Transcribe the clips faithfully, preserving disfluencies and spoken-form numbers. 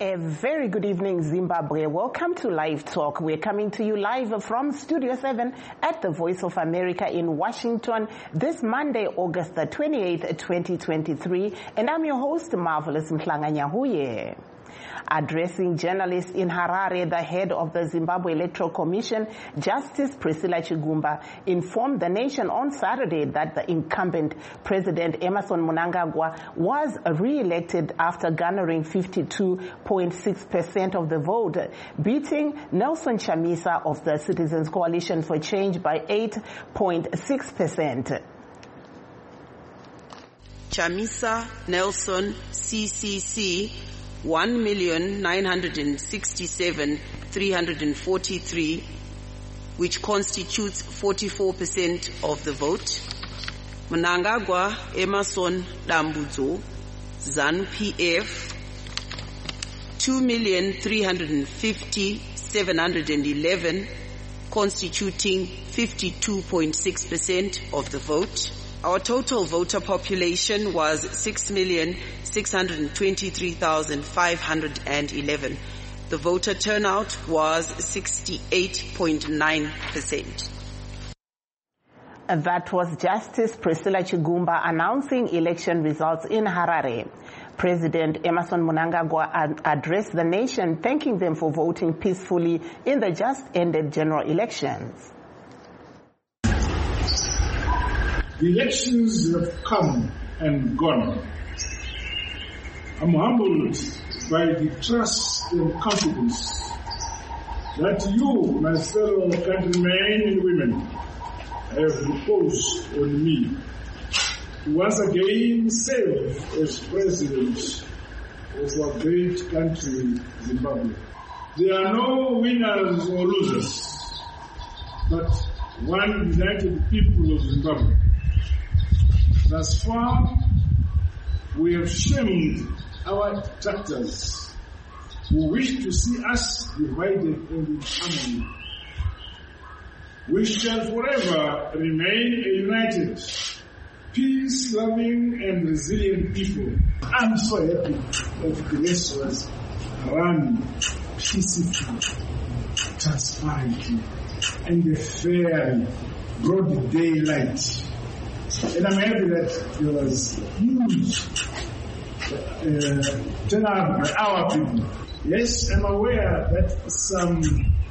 A very good evening, Zimbabwe. Welcome to Live Talk. We're coming to you live from Studio seven at the Voice of America in Washington this Monday, August the twenty-eighth, twenty twenty-three. And I'm your host, Marvelous Mhlanga-Nyahuye. Addressing journalists in Harare, the head of the Zimbabwe Electoral Commission, Justice Priscilla Chigumba, informed the nation on Saturday that the incumbent President Emmerson Mnangagwa was re-elected after garnering fifty-two point six percent of the vote, beating Nelson Chamisa of the Citizens Coalition for Change by eight point six percent. Chamisa Nelson C C C one million nine hundred sixty-seven thousand three hundred forty-three, which constitutes forty-four percent of the vote. Mnangagwa Emmerson Dambudzo, ZANU-P F, two million three hundred fifty thousand seven hundred eleven, constituting fifty-two point six percent of the vote. Our total voter population was six million six hundred twenty-three thousand five hundred eleven. The voter turnout was sixty-eight point nine percent. That was Justice Priscilla Chigumba announcing election results in Harare. President Emmerson Mnangagwa ad- addressed the nation, thanking them for voting peacefully in the just-ended general elections. The elections have come and gone. I'm humbled by the trust and confidence that you, my fellow countrymen and women, have reposed on me to once again serve as president of our great country, Zimbabwe. There are no winners or losers, but one united people of Zimbabwe. Thus far, we have shamed our detractors who wish to see us divided and in harmony. We shall forever remain a united, peace-loving and resilient people. I'm so happy that the race was run peacefully, transparently, and a fair, broad daylight. And I'm happy that there was huge uh, turnout by our people. Yes, I'm aware that some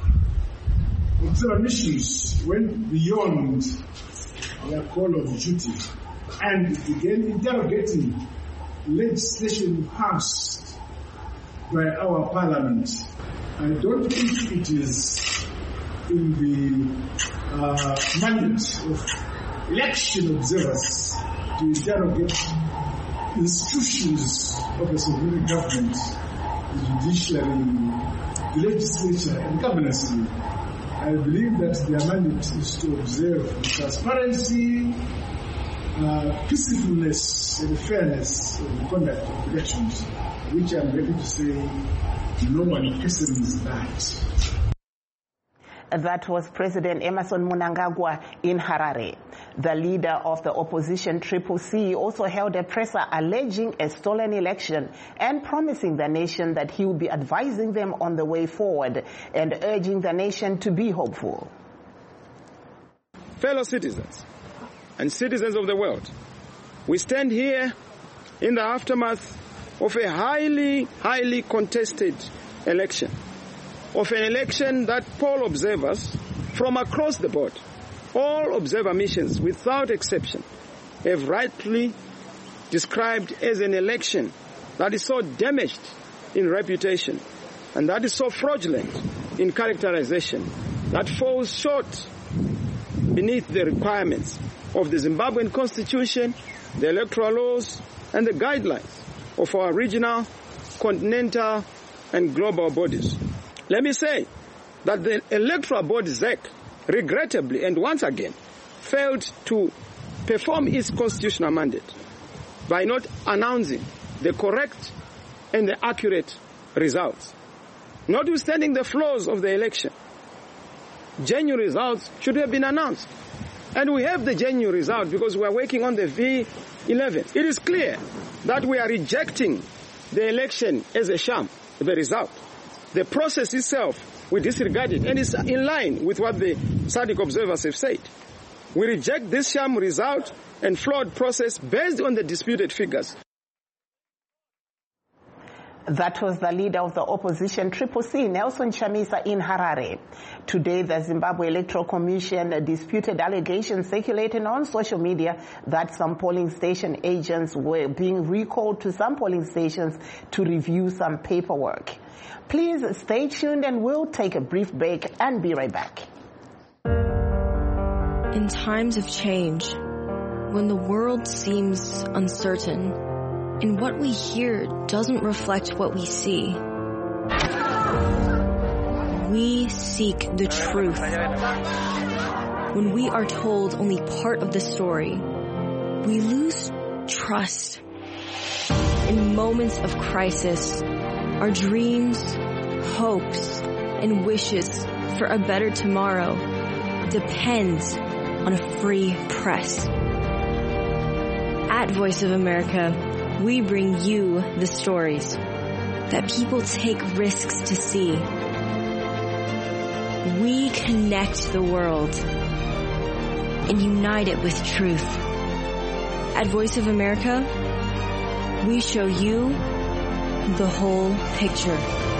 observations went beyond their call of duty and began interrogating legislation passed by our parliament. I don't think it is in the uh, mandate of election observers to interrogate institutions of the sovereign government, the judiciary, the legislature, and governance. I believe that their mandate is to observe transparency, uh, peacefulness, and fairness in the conduct of elections, which I'm ready to say no one questions that. That was President Emmerson Mnangagwa in Harare. The leader of the opposition, Triple C, also held a presser alleging a stolen election and promising the nation that he would be advising them on the way forward and urging the nation to be hopeful. Fellow citizens and citizens of the world, we stand here in the aftermath of a highly, highly contested election. Of an election that poll observers from across the board, all observer missions without exception, have rightly described as an election that is so damaged in reputation and that is so fraudulent in characterization, that falls short beneath the requirements of the Zimbabwean Constitution, the electoral laws, and the guidelines of our regional, continental, and global bodies. Let me say that the Electoral Board, Z E C, regrettably and once again failed to perform its constitutional mandate by not announcing the correct and the accurate results. Notwithstanding the flaws of the election, genuine results should have been announced. And we have the genuine result because we are working on the V eleven. It is clear that we are rejecting the election as a sham. the result. The process itself, we disregard it, and it's in line with what the S A D C observers have said. We reject this sham result and flawed process based on the disputed figures. That was the leader of the opposition, Triple C, Nelson Chamisa, in Harare. Today, the Zimbabwe Electoral Commission disputed allegations circulating on social media that some polling station agents were being recalled to some polling stations to review some paperwork. Please stay tuned and we'll take a brief break and be right back. In times of change, when the world seems uncertain, and what we hear doesn't reflect what we see, we seek the truth. When we are told only part of the story, we lose trust. In moments of crisis, our dreams, hopes, and wishes for a better tomorrow depends on a free press. At Voice of America, we bring you the stories that people take risks to see. We connect the world and unite it with truth. At Voice of America, we show you the whole picture.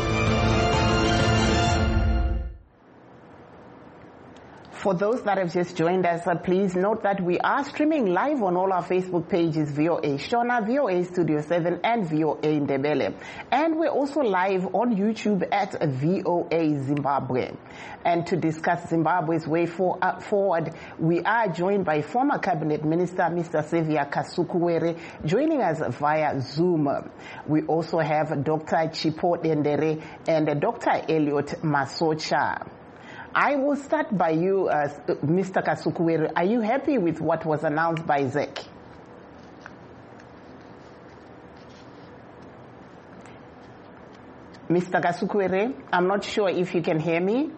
For those that have just joined us, uh, please note that we are streaming live on all our Facebook pages, V O A Shona, V O A Studio seven, and V O A Ndebele. And we're also live on YouTube at V O A Zimbabwe. And to discuss Zimbabwe's way for, uh, forward, we are joined by former Cabinet Minister, Mister Xavier Kasukuwere, joining us via Zoom. We also have Doctor Chipho Dendere and uh, Doctor Elliot Masocha. I will start by you, uh, Mister Kasukuwere. Are you happy with what was announced by Z E C? Mister Kasukuwere, I'm not sure if you can hear me.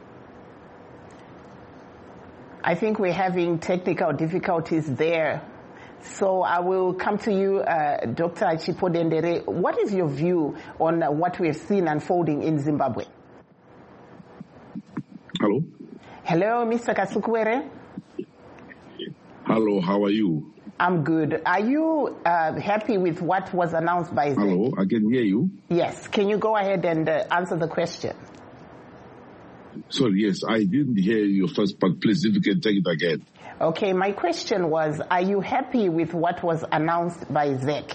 I think we're having technical difficulties there. So I will come to you, uh, Doctor Chipho Dendere. What is your view on uh, what we have seen unfolding in Zimbabwe? Hello? Hello, Mister Kasukuwere. Hello, how are you? I'm good. Are you uh, happy with what was announced by Z E C? Hello, I can hear you. Yes. Can you go ahead and uh, answer the question? Sorry, yes, I didn't hear you first, but please, if you can take it again. Okay, my question was, are you happy with what was announced by Z E C?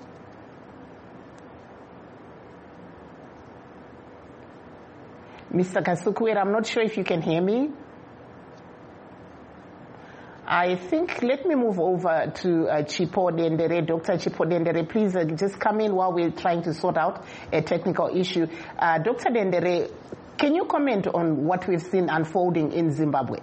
Mister Kasukuwere, I'm not sure if you can hear me. I think, let me move over to uh, Chipho Dendere. Doctor Chipho Dendere, please uh, just come in while we're trying to sort out a technical issue. Uh, Doctor Dendere, can you comment on what we've seen unfolding in Zimbabwe?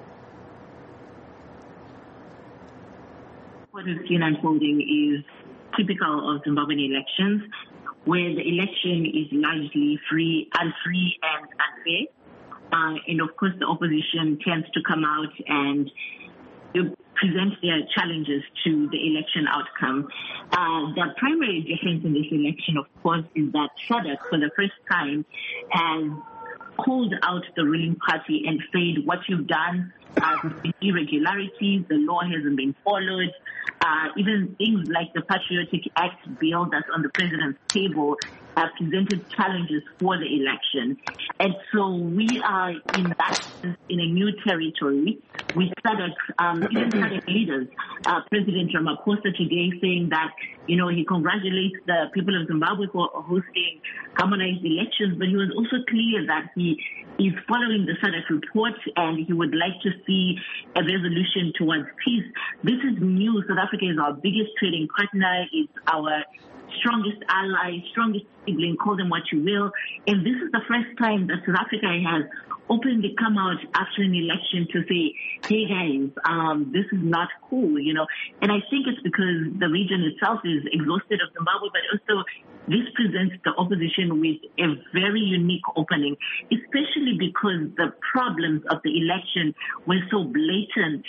What we've seen unfolding is typical of Zimbabwean elections, where the election is largely free, unfree and unfair. Uh, and of course, the opposition tends to come out and present their challenges to the election outcome. Uh, the primary difference in this election, of course, is that S A D C, for the first time, has called out the ruling party and said, what you've done, uh, irregularities, the law hasn't been followed. Uh, even things like the Patriotic Act bill that's on the president's table uh, presented challenges for the election. And so we are in that sense in a new territory. We started, um, even started leaders, uh, President Ramaphosa today saying that, you know, he congratulates the people of Zimbabwe for hosting harmonized elections, but he was also clear that he is following the S A D C report and he would like to see a resolution towards peace. This is new. South Africa is our biggest trading partner, is our strongest ally, strongest sibling, call them what you will. And this is the first time that South Africa has openly come out after an election to say, hey guys, um, this is not cool, you know. And I think it's because the region itself is exhausted of Zimbabwe, but also this presents the opposition with a very unique opening, especially because the problems of the election were so blatant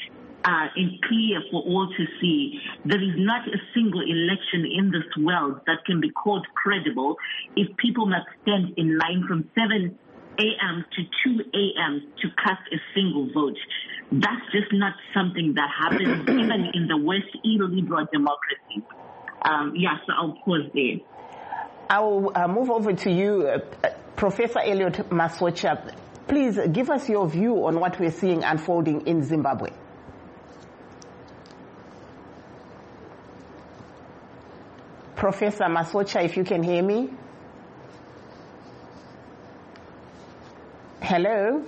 uh, and clear for all to see. There is not a single election in this world that can be called credible if people must stand in line from seven a.m. to two a.m. to cast a single vote. That's just not something that happens even in the West illiberal democracy. Um, yeah, so I'll pause there. I'll uh, move over to you, uh, Professor Elliot Masocha. Please give us your view on what we're seeing unfolding in Zimbabwe. Professor Masocha, if you can hear me. Hello?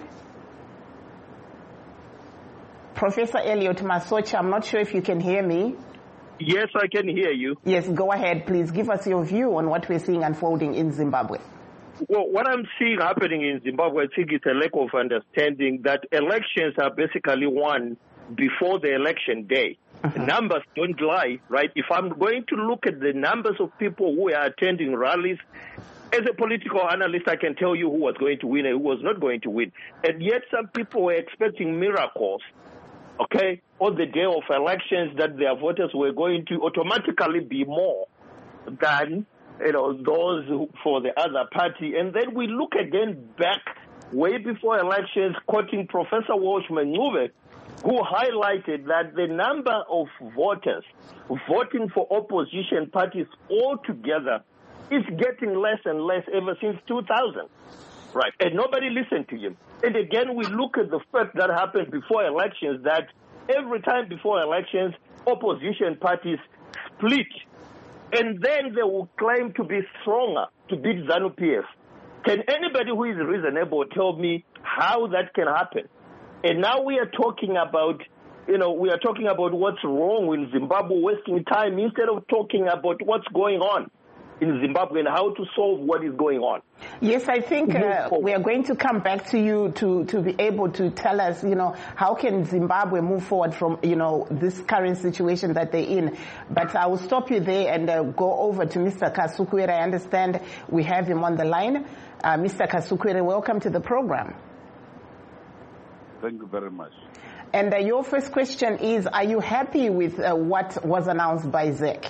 Professor Elliot Masocha, I'm not sure if you can hear me. Yes, I can hear you. Yes, go ahead, please. Give us your view on what we're seeing unfolding in Zimbabwe. Well, what I'm seeing happening in Zimbabwe, I think it's a lack of understanding that elections are basically won before the election day. Uh-huh. Numbers don't lie, right? If I'm going to look at the numbers of people who are attending rallies, as a political analyst, I can tell you who was going to win and who was not going to win. And yet some people were expecting miracles, okay, on the day of elections, that their voters were going to automatically be more than, you know, those who, for the other party. And then we look again back way before elections, quoting Professor Walsh Mncube, who highlighted that the number of voters voting for opposition parties altogether is getting less and less ever since two thousand. Right. And nobody listened to him. And again, we look at the fact that happened before elections, that every time before elections, opposition parties split. And then they will claim to be stronger to beat ZANU P F. Can anybody who is reasonable tell me how that can happen? And now we are talking about, you know, we are talking about what's wrong with Zimbabwe, wasting time, instead of talking about what's going on in Zimbabwe and how to solve what is going on. Yes, I think uh, we are going to come back to you to, to be able to tell us, you know, how can Zimbabwe move forward from, you know, this current situation that they're in. But I will stop you there and uh, go over to Mister Kasukuwere. I understand we have him on the line. Uh, Mister Kasukuwere, welcome to the program. Thank you very much. And uh, your first question is, are you happy with uh, what was announced by Z E C?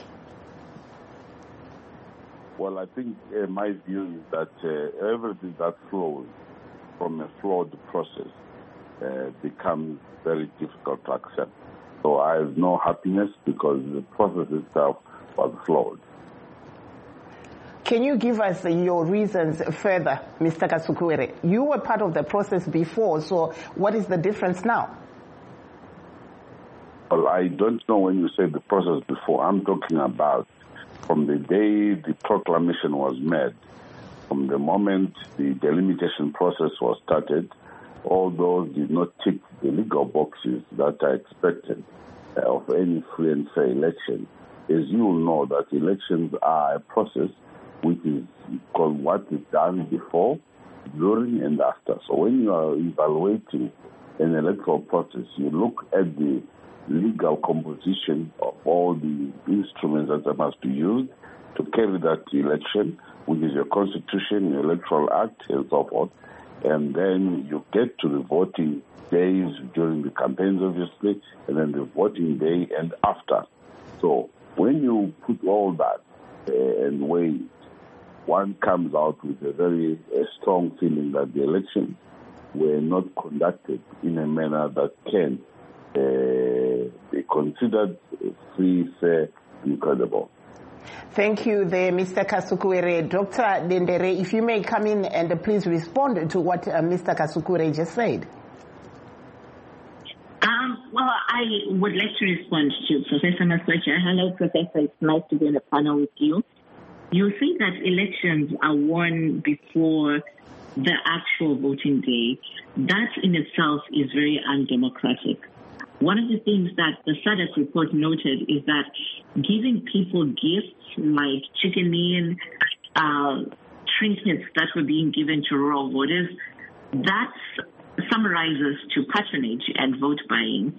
Well, I think uh, my view is that uh, everything that flows from a flawed process uh, becomes very difficult to accept. So I have no happiness because the process itself was flawed. Can you give us your reasons further, Mister Kasukuwere? You were part of the process before, so what is the difference now? Well, I don't know when you say the process before. I'm talking about from the day the proclamation was made, from the moment the delimitation process was started, all those did not tick the legal boxes that are expected uh, of any free and fair election. As you will know, that elections are a process which is called what is done before, during, and after. So when you are evaluating an electoral process, you look at the legal composition of all the instruments that must be used to carry that election, which is your constitution, your electoral act, and so forth. And then you get to the voting days during the campaigns, obviously, and then the voting day and after. So when you put all that uh, and weigh, one comes out with a very a strong feeling that the elections were not conducted in a manner that can Uh, be considered free, fair, and credible. Thank you there, Mister Kasukuwere. Doctor Dendere, if you may come in and uh, please respond to what uh, Mister Kasukuwere just said. Um, well, I would like to respond to Professor Masocha. Hello, Professor. It's nice to be on the panel with you. You say that elections are won before the actual voting day. That in itself is very undemocratic. One of the things that the S A D C report noted is that giving people gifts like chicken in, uh, trinkets that were being given to rural voters, that summarizes to patronage and vote buying.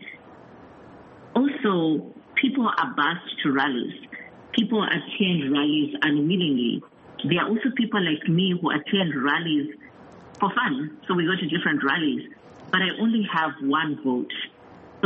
Also, people are bussed to rallies. People attend rallies unwillingly. There are also people like me who attend rallies for fun. So we go to different rallies, but I only have one vote. So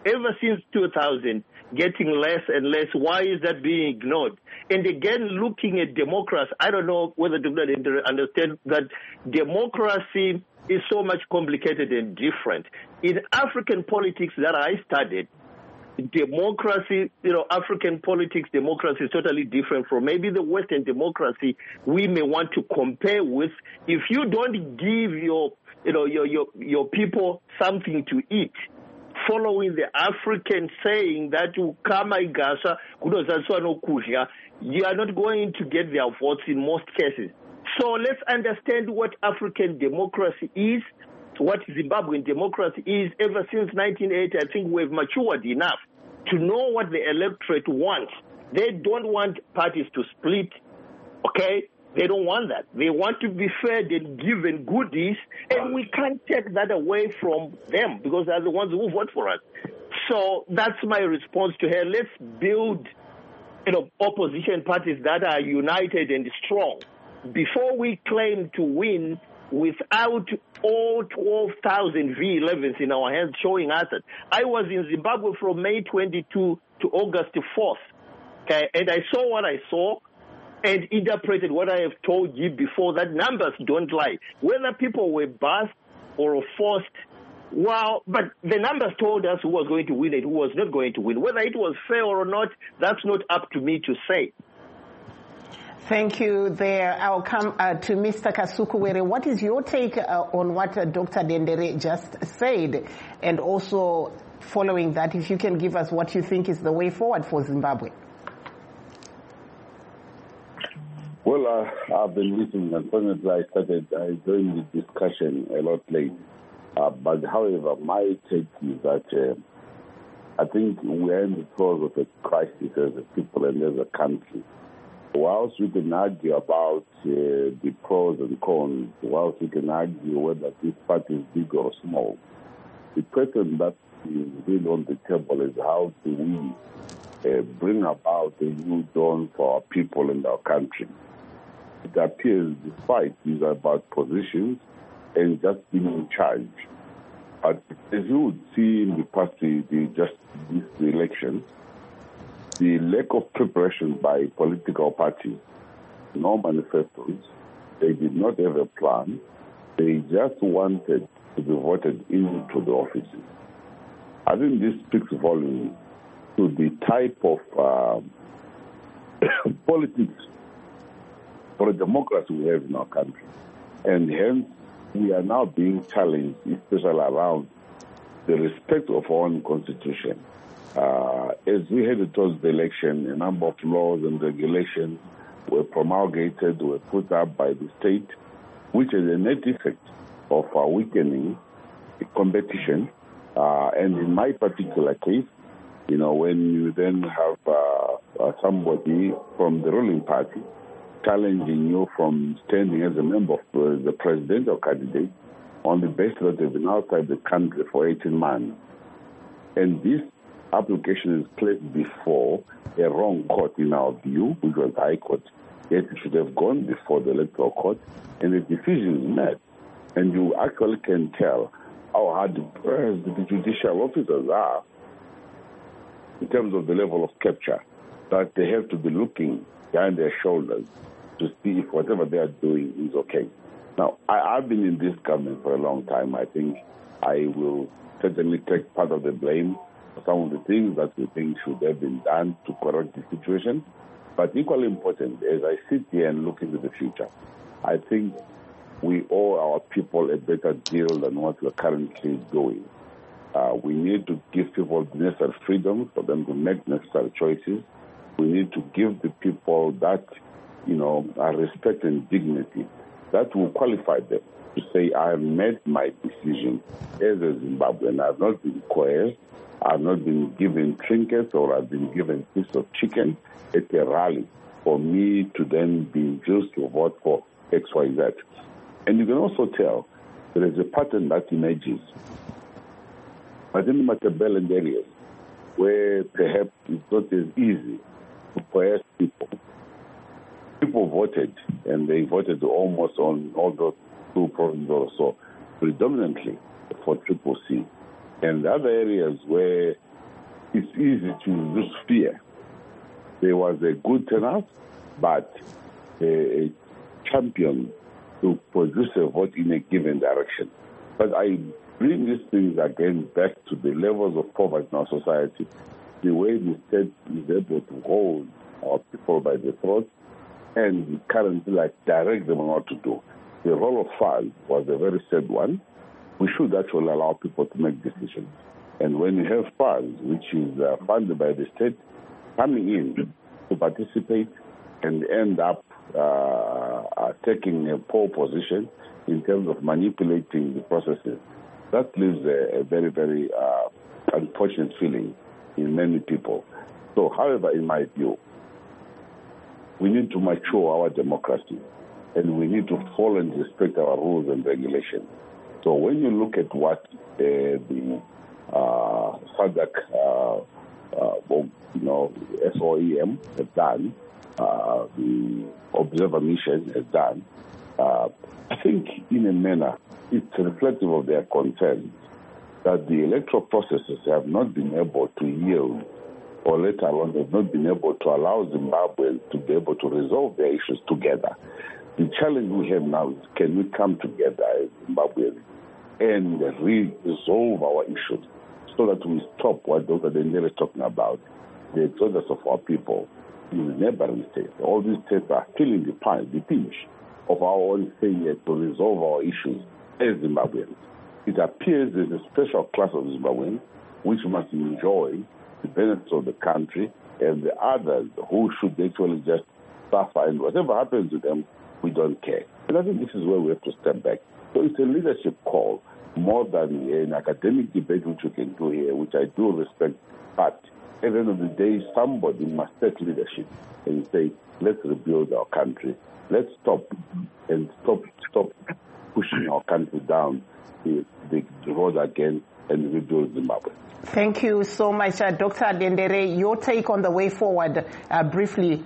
ever since two thousand, getting less and less. Why is that being ignored? And again, looking at democracy, I don't know whether to understand that democracy is so much complicated and different. In African politics that I studied, democracy, you know, African politics, democracy is totally different from maybe the Western democracy we may want to compare with. If you don't give your, you know, your your your people something to eat, following the African saying that you are not going to get their votes in most cases. So let's understand what African democracy is, what Zimbabwean democracy is. Ever since nineteen eighty, I think we've matured enough to know what the electorate wants. They don't want parties to split, okay? They don't want that. They want to be fed and given goodies, and we can't take that away from them because they're the ones who vote for us. So that's my response to her. Let's build, you know, opposition parties that are united and strong before we claim to win without all twelve thousand V elevens in our hands showing us that. I was in Zimbabwe from May twenty-second to August fourth, okay, and I saw what I saw and interpreted what I have told you before, that numbers don't lie. Whether people were bused or forced, well, but the numbers told us who was going to win and who was not going to win. Whether it was fair or not, that's not up to me to say. Thank you there. I'll come uh, to Mister Kasukuwere. What is your take uh, on what uh, Doctor Dendere just said? And also, following that, if you can give us what you think is the way forward for Zimbabwe. Well, uh, I've been listening. Unfortunately, I started uh, joining the discussion a lot late. Uh, but, however, my take is that uh, I think we are in the throes of a crisis as a people and as a country. Whilst we can argue about uh, the pros and cons, whilst we can argue whether this party is big or small, the question that is really on the table is how do we uh, bring about a new dawn for our people and our country. It appears the fight is about positions and just being in charge. But as you would see in the past, the, the just this election, the lack of preparation by political parties, no manifestos, they did not have a plan. They just wanted to be voted into the offices. I think this speaks volumes to the type of uh, politics for a democracy we have in our country. And hence, we are now being challenged, especially around the respect of our own constitution. Uh, as we headed towards the election, a number of laws and regulations were promulgated, were put up by the state, which is a net effect of uh, weakening the competition. Uh, and in my particular case, you know, when you then have uh, uh, somebody from the ruling party challenging you from standing as a member of uh, the presidential candidate on the basis that they've been outside the country for eighteen months. And this application is placed before a wrong court in our view, which was the High Court. Yet it should have gone before the Electoral Court, and the decision is made. And you actually can tell how hard the judicial officers are in terms of the level of capture, that they have to be looking behind their shoulders to see if whatever they are doing is okay. Now, I, I've been in this government for a long time. I think I will certainly take part of the blame for some of the things that we think should have been done to correct the situation. But equally important, as I sit here and look into the future, I think we owe our people a better deal than what we're currently doing. Uh, we need to give people the necessary freedom for them to make necessary choices. We need to give the people that, you know, uh, respect and dignity that will qualify them to say, I have made my decision as a Zimbabwean. I have not been coerced. I have not been given trinkets or I've been given a piece of chicken at a rally for me to then be induced to vote for X Y Z. And you can also tell there is a pattern that emerges. But in the Matabeleland areas, where perhaps it's not as easy to coerce people, people voted, and they voted almost on all those two provinces or so, predominantly for Triple C. And the other areas where it's easy to induce fear. There was a good turnout, but a, a champion to produce a vote in a given direction. But I bring these things again back to the levels of poverty in our society, the way the state is able to hold our people by the throat and currently like direct them on what to do. The role of F A Z was a very sad one. We should actually allow people to make decisions. And when you have F A Z, which is uh, funded by the state, coming in to participate and end up uh, uh, taking a poor position in terms of manipulating the processes, that leaves a, a very, very uh, unfortunate feeling in many people. So, however, in my view, we need to mature our democracy and we need to follow and respect our rules and regulations. So when you look at what uh, the uh, SADC, uh, uh, you know, S O E M has done, uh, the Observer Mission has done, uh, I think in a manner it's reflective of their concerns that the electoral processes have not been able to yield, or let alone have not been able to allow Zimbabweans to be able to resolve their issues together. The challenge we have now is, can we come together as Zimbabweans and resolve our issues so that we stop what Doctor Dendere is talking about, the exodus of our people in the neighboring states. All these states are feeling the pinch, the pinch of our own failure to resolve our issues as Zimbabweans. It appears there's a special class of Zimbabweans which must enjoy the benefits of the country, and the others who should actually just suffer, and whatever happens to them, we don't care. And I think this is where we have to step back. So it's a leadership call more than an academic debate which we can do here, which I do respect. But at the end of the day, somebody must take leadership and say, let's rebuild our country. Let's stop and stop stop pushing our country down the, the road again and rebuild Zimbabwe. Thank you so much, uh, Doctor Dendere. Your take on the way forward, uh, briefly.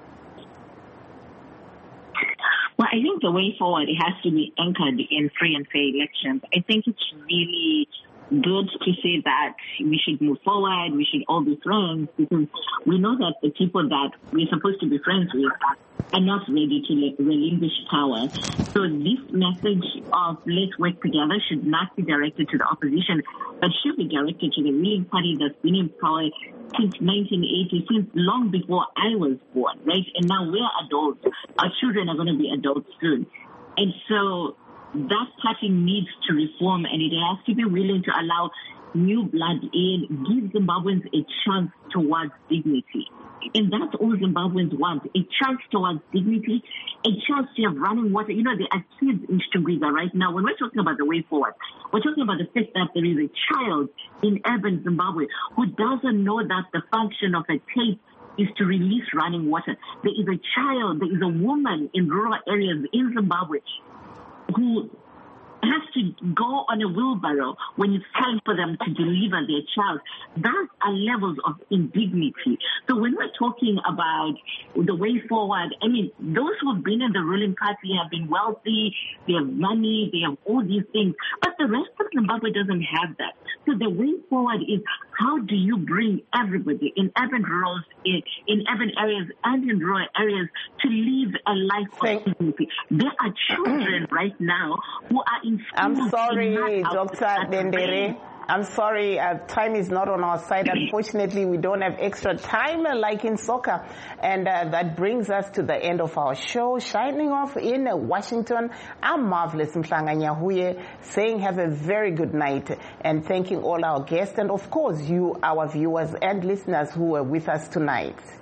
Well, I think the way forward, it has to be anchored in free and fair elections. I think it's really good to say that we should move forward, we should all be friends, because we know that the people that we're supposed to be friends with are not ready to relinquish power. So this message of let's work together should not be directed to the opposition, but should be directed to the ruling party that's been in power since nineteen eighty, since long before I was born, right? And now we're adults. Our children are going to be adults soon. And so that party needs to reform, and it has to be willing to allow new blood in, give Zimbabweans a chance towards dignity. And that's all Zimbabweans want, a chance towards dignity, a chance to have running water. You know, there are kids in Stugwiza right now. When we're talking about the way forward, we're talking about the fact that there is a child in urban Zimbabwe who doesn't know that the function of a tape is to release running water. There is a child, there is a woman in rural areas in Zimbabwe who has to go on a wheelbarrow when it's time for them to deliver their child. Those are levels of indignity. So when we're talking about the way forward, I mean, those who have been in the ruling party have been wealthy, they have money, they have all these things. But the rest of Zimbabwe doesn't have that. So the way forward is, how do you bring everybody in urban rural, in, in urban areas and in rural areas to live a life Thank of dignity? There are children right now who are in I'm sorry, Doctor Dendere. I'm sorry, uh, time is not on our side. Unfortunately, we don't have extra time uh, like in soccer. And uh, that brings us to the end of our show. Shining off in uh, Washington, I'm Marvelous Mhlanganyahuye, saying have a very good night and thanking all our guests and, of course, you, our viewers and listeners who were with us tonight.